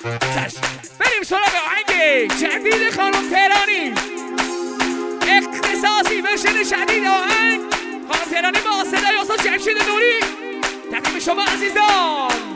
بریم سراغ آهنگ جدید خانم تهرانی، اختصاصی ورژن جدید آهنگ خانم تهرانی با صدای استاد جمشید نوری. تقدیم شما عزیزان.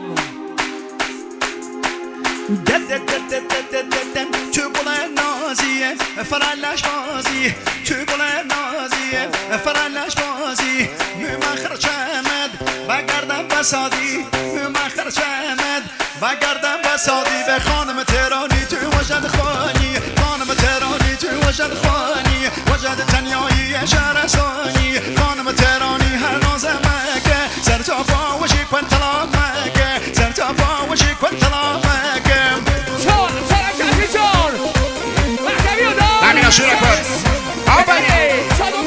تو بلند نازیه فرالش بازی، تو بلند نازیه فرالش بازی، مخر چمد و گردم بسادی، مخر چمد و گردم بسادی. به خانم تهرانی تو وجد خوانی، خانم تهرانی تو وجد خوانی، وجد تنیایی شهرستانی. خانم تهرانی هر ناز مکه، سر تا پا و شیک پنتلا مکه، سر تا پا و شیک پنتلا مکه. Lamina su record. Aubani.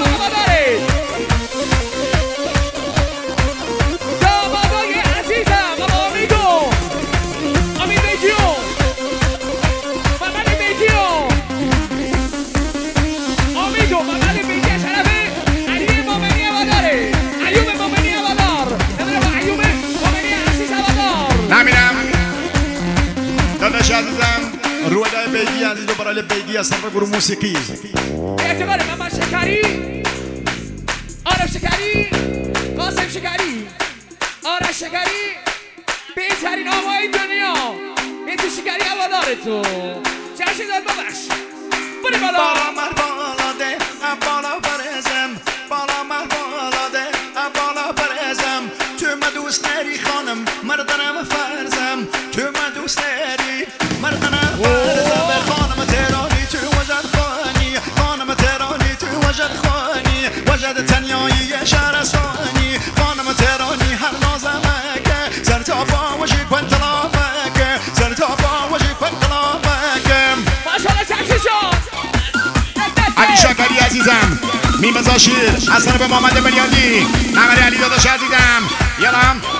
Lamina. داداش عزیزم رویدای بیگی عزیز و برای بیگی از طرف گروه موسیقی اعتبار محمد شکری، آرش شکری، قاسم شکری، آرش شکری، بهترین آقای دنیا، مهدی شکری هوادار تو. جمشید ببخش بریم بالا. بالا مر بالا ده بالا برزم، بالا مر بالا ده بالا برزم. تو من دوست نری خانم مردنم فرزم، تو من دوست نری مردنم فرزم. به خانم تهرانی تو وجد خوانی، خانم تهرانی تو وجد خوانی، وجد تنیایی شهرستانی. خانم تهرانی هر نازمکه، سر تا پا و شیک پنتلا مکه، سر تا پا و شیک پنتلا مکه. ماشاءالله جمشید جان. علی شکری عزیزم میمزاشیر از طرف محمد ملیانی، محمد علی داداش عزیزم. یالام